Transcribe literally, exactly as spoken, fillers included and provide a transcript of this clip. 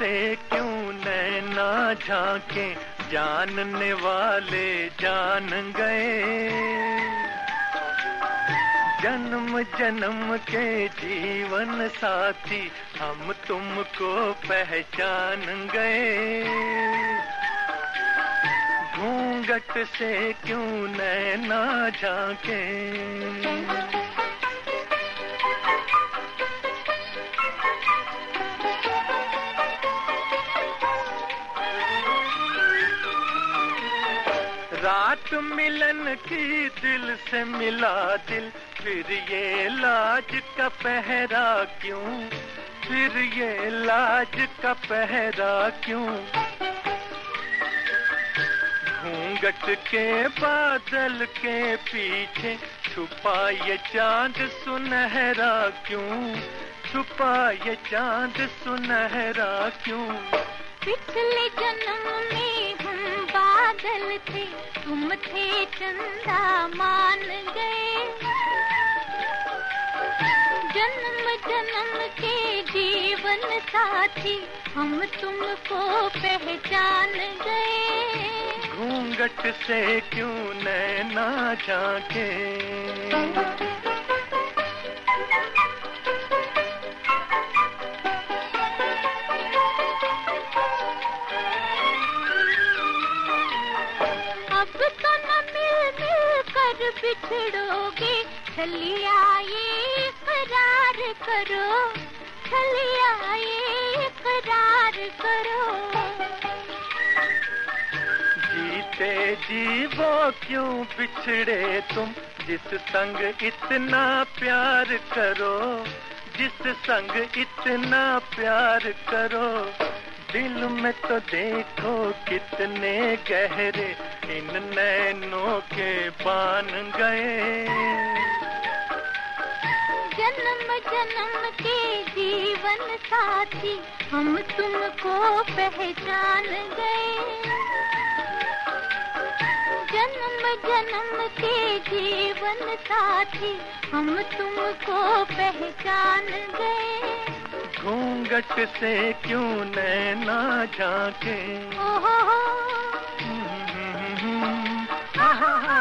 क्यों नैना झांके, जानने वाले जान गए। जन्म जन्म के जीवन साथी हम तुमको पहचान गए। घूंघट से क्यों नैना झांके। रात मिलन की दिल से मिला दिल, फिर ये लाज का पहरा क्यों, फिर ये लाज का पहरा क्यों। घूंघट के बादल के पीछे छुपा ये चांद सुनहरा क्यों, छुपा ये चांद सुनहरा क्यों। पिछले जन्म में हम बादल थे, तुम थे चंदा मान गए। जन्म जन्म के जीवन साथी हम तुमको पहचान गए। घूंघट से क्यों नैना झांके। बिछड़ोगे चलिया ये करार करो, चलिया ये करार करो। जीते जी वो क्यों बिछड़े तुम, जिस संग इतना प्यार करो, जिस संग इतना प्यार करो। दिल में तो देखो कितने गहरे इन नैनों के बान गए। जन्म जन्म के जीवन साथी हम तुमको पहचान गए। जन्म जन्म के जीवन साथी हम तुमको पहचान गए। घूंघट से क्यों नैना झांके। ओ हो हो। हा हा हा।